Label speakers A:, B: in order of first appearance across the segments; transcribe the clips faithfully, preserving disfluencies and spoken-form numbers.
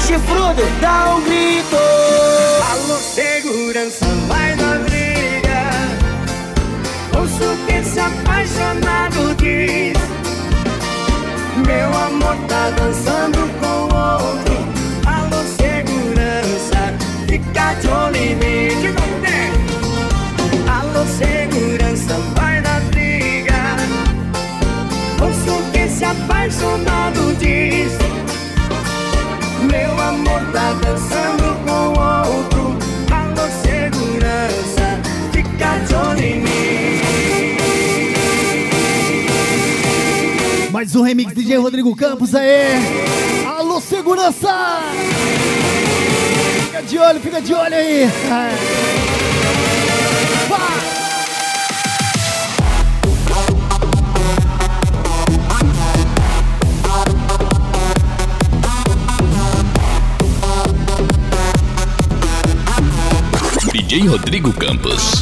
A: chifrudo, dá um grito.
B: Alô, segurança, vai na briga. Ouço que esse apaixonado diz: meu amor tá dançando com outro. Alô, segurança, fica de olho em mim. Alô, segurança, vai na briga. Ouço que esse apaixonado diz: meu amor tá dançando com outro. Alô, segurança, fica de olho em mim.
C: Mais um remix D J Rodrigo Campos aí. Alô, segurança! Fica de olho, fica de olho aí.
D: D J Rodrigo Campos.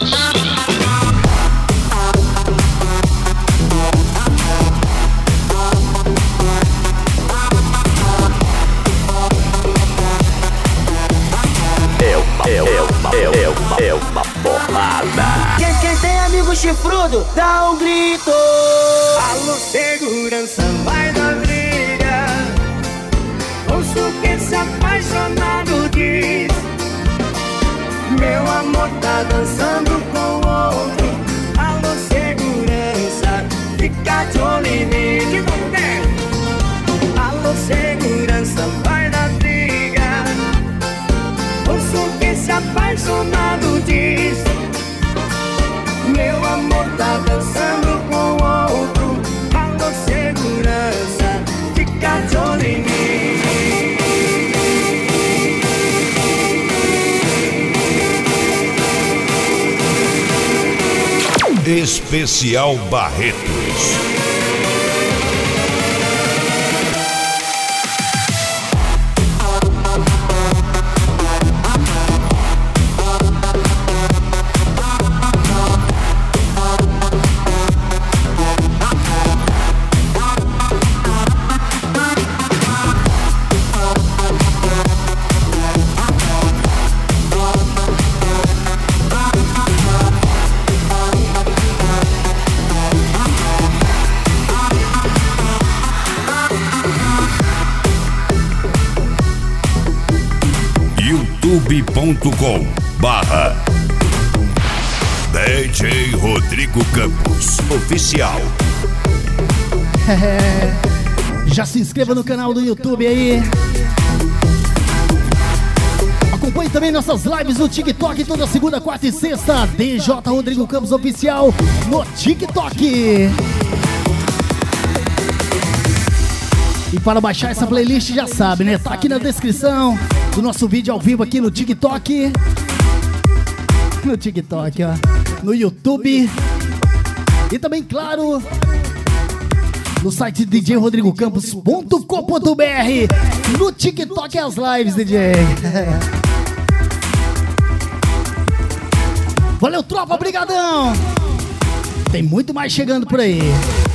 E: É uma, é uma, é uma, é uma porrada.
A: Quem, quem tem amigo chifrudo, dá um grito.
B: Alô, segurança, vai na briga. Ouço que esse apaixonado diz: meu amor tá dançando com outro. Alô, segurança, fica de olho em mim. Alô, segurança, vai na briga. Ouço que esse apaixonado diz: meu amor tá dançando com outro. Alô, segurança, fica de olho em mim.
F: Especial Barretos. youtube ponto com barra D J Rodrigo Campos Oficial.
C: É, já se inscreva no canal do YouTube aí. Acompanhe também nossas lives no TikTok toda segunda, quarta e sexta. D J Rodrigo Campos Oficial no TikTok. E para baixar essa playlist já sabe, né? Tá aqui na descrição do nosso vídeo ao vivo aqui no TikTok. No TikTok, ó. No YouTube. E também, claro, no site d j rodrigo campos ponto com ponto b r. No TikTok as lives, D J. Valeu, tropa, brigadão. Tem muito mais chegando por aí.